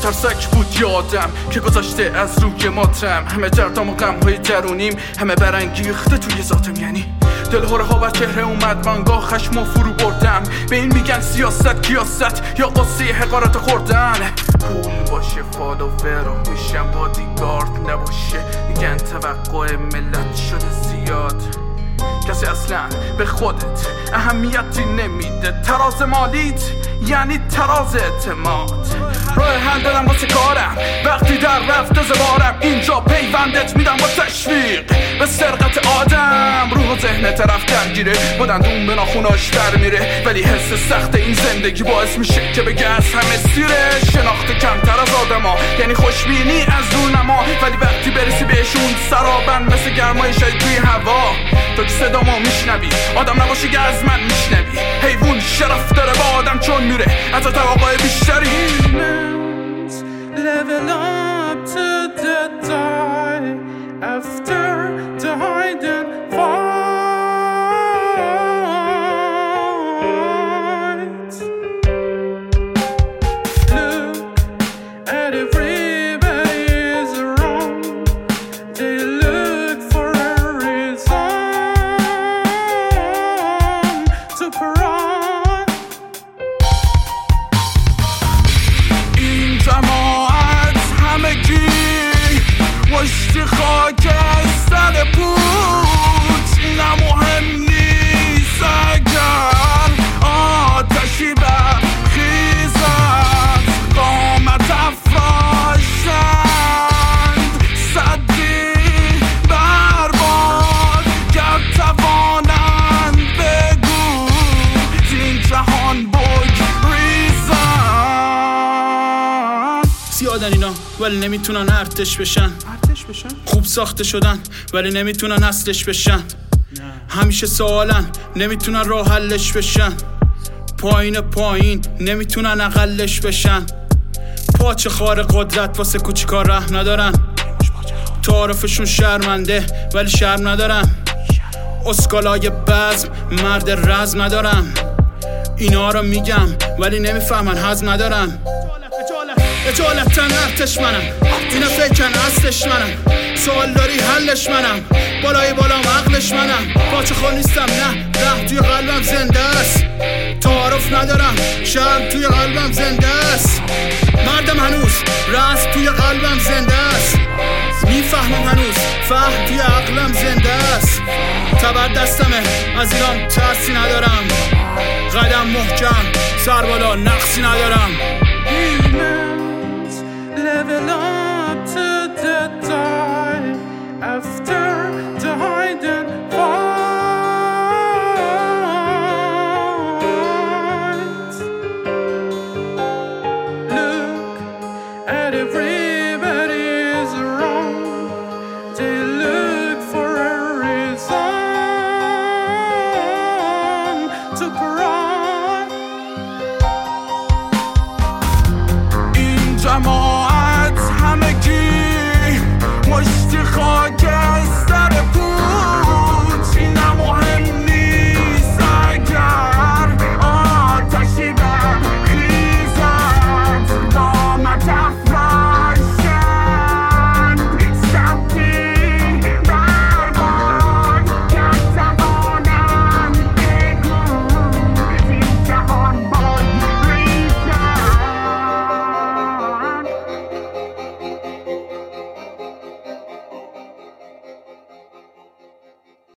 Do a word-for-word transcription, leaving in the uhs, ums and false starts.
ترسک بود یادم که گذاشته از روی ماتم. همه دردام و غمهای درونیم همه برانگیخته توی ذاتم. یعنی دلهوره ها بر چهره اومد، من گاه خشم و فرو بردم. به این میگن سیاست کیاست یا قصه حقارت خوردن. پول باشه فالوور میشم بادیگارد نباشه، میگن توقع ملت شده زیاد. کسی اصلا به خودت اهمیتی نمیده. تراز مالیت یعنی تراز اعتماد. راه حل دادم واسه کارم وقتی در رفته زبارم. اینجا پیوندت میدم با تشویق به سرقت آدم. روح و ذهن طرف درگیره با دندون به ناخوناش در میره، ولی حس سخت این زندگی باعث میشه که بگه از همه سیره. شناخت کمتر از آدما یعنی خوشبینی از دونما، ولی وقتی برسی بهشون سرابن مثل گرمای شاید توی هوا. تو که صدامو میشنوی آدم نباشی که از من میشنوی. حیوان شرف داره با آدم چون میره از توقع بیشتری. Level up to the die after the hide and fight. Look at everybody is wrong. They look for a reason to cry. این جماعت همگی مشتی خاک سر پوچ. نه مهم نیست اگر آتشی برخیزد، قامت افراشند صدی برباد. گر توانند بگو زین جهان بگریزند. زیادن اینا ولی نمیتونن ارتش بشن. خوب ساخته شدن ولی نمیتونن اصلش بشن. همیشه سوالن نمیتونن راه حلش بشن. پایین پایین نمیتونن اقلش بشن. پاچه خار قدرت واسه کوچیکا ره ندارن. تعارفشون شرمنده ولی شرم ندارن. اسکالای بزم مرد رزم ندارن. اینا رو میگم ولی نمیفهمن هضم ندارن. اجالتن ارتش منم، اینا فکرن اصلش منم. سوال داری حلش منم، بالای بالام عقلش منم. پاچه خور نیستم نه، ره توی قلبم زنده است. تعارف ندارم شرم توی قلبم زنده است. مردم هنوز راست توی قلبم زنده است. میفهمم هنوز فهم توی عقلم زنده است. تبر دستمه از ایران ترسی ندارم. قدم محکم سر بالا نقصی ندارم.